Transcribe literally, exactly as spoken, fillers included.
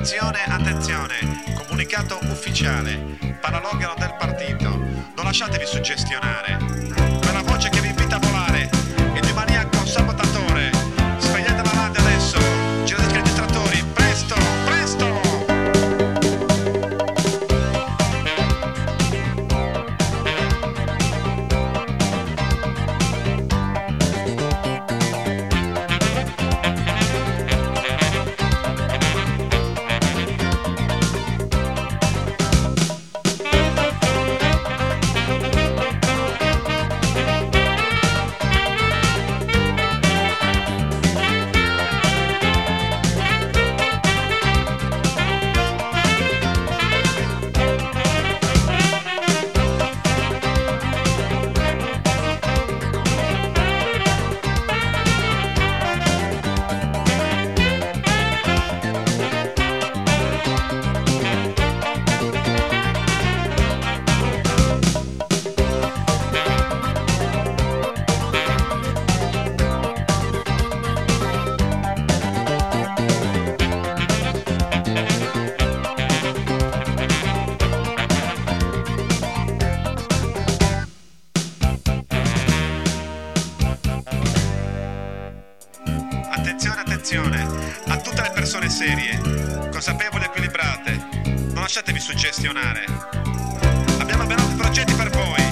Attenzione, attenzione, comunicato ufficiale, paralogano del partito, non lasciatevi suggestionare, quella voce che vi invita a volare, il di maniaco sabotatore, spegnete la radio adesso, girate i registratori, presto, presto! Attenzione, attenzione, a tutte le persone serie, consapevoli e equilibrate, non lasciatevi suggestionare. Abbiamo ben altri progetti per voi.